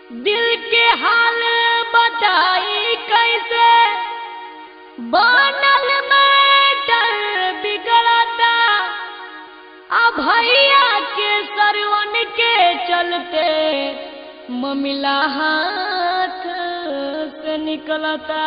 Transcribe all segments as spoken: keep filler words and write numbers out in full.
दिल के हाल बताई कैसे बनल मैटर बिगड़ता। अब भैया के सरवन के चलते ममिला हाथ से निकलता।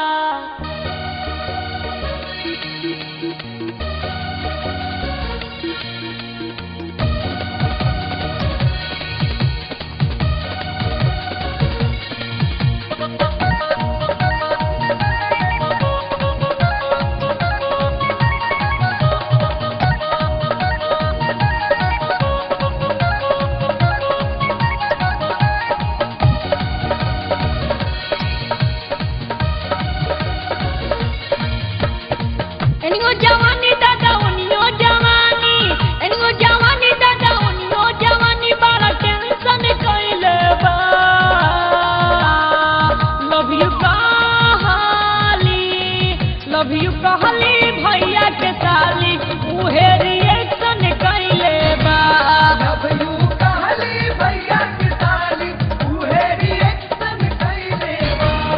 एनियो जवानी दादा ओनियो जवानी, एनियो जवानी दादा ओनियो जवानी, बड़ा टेंशन कइले बा। लव यू कहली, लव यू कहली भैया के साली, उहे रिएक्शन कइले बा। लव यू कहली भैया के साली, उहे रिएक्शन कइले बा।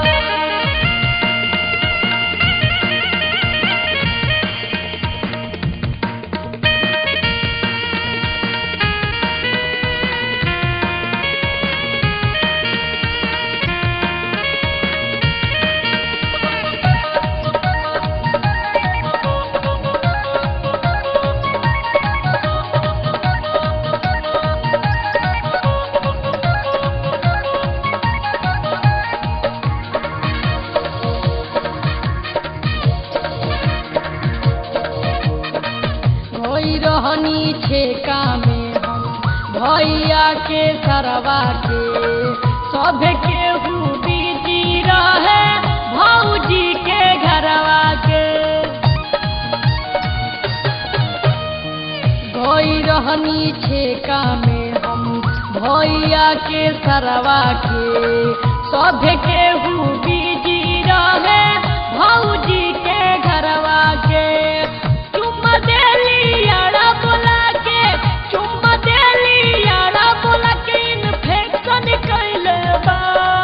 भई रहनी छेका में हम भैया के सरवा के, सब केहू बिजी रहे भौजी के घरवा के। भई रहनी छेका में हम भैया के सरवा के, सब केहू बिजी रहे भौजी के घरवा के। चुम्मा देली यारा बोला के, चुम्मा देली यारा बोला के, इन्फेक्शन कइले बा।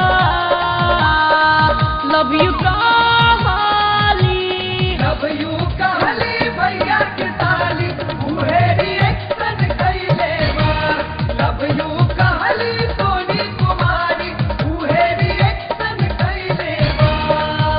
लव यू कहली, लव यू कहली भैया के साली, उहे रिएक्शन कइले बा। लव यू कहली सोनी कुमारी, उहे रिएक्शन कइले बा।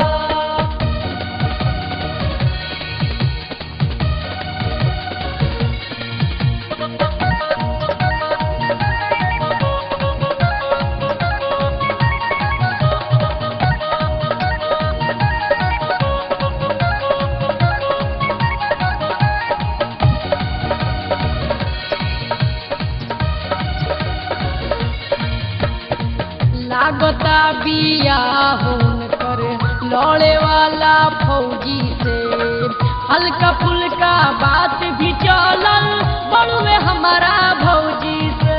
लागता बिया होन कर लड़े वाला फौजी से, हल्का फुल्का बात भी चलल बड़ुए हमारा भौजी से।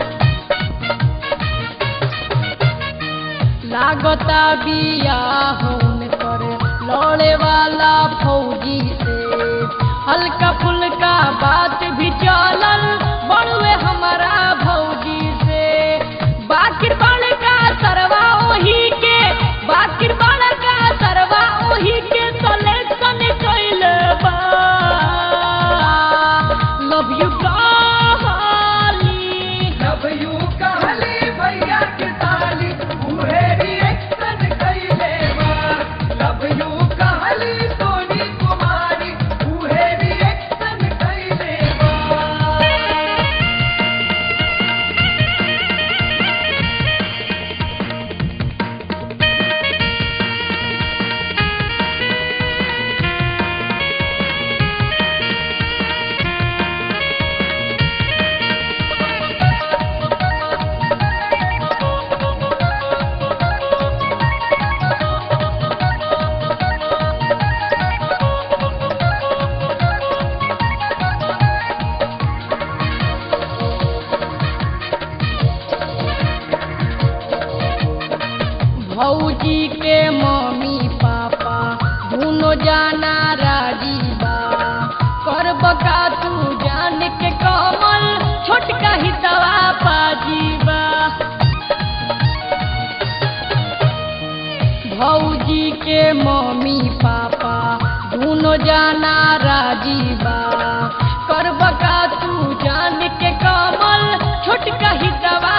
लागता बिया होन कर लड़े वाला फौजी से, हल्का फुल्का बात भी चलल बड़ुए हमारा भौजी से। बाकिर बड़का सरवा ओही के, बाकिर बड़का सरवा ओही के सलेक्शन कइले बा। लव यू कहली, लव यू कहली भैया के साली, उहे रिएक्शन कइले बा। लव यू कहली सोनी कुमारी, उहे रिएक्शन कइले बा। भौजी के मम्मी पापा दोनों जाना राजी बा। करब का तू जान के कमल छोटका ही दवा पाजी बा। के मम्मी पापा दोनों जाना राजी बा। करबका तू जान के कमल छोटका हितवा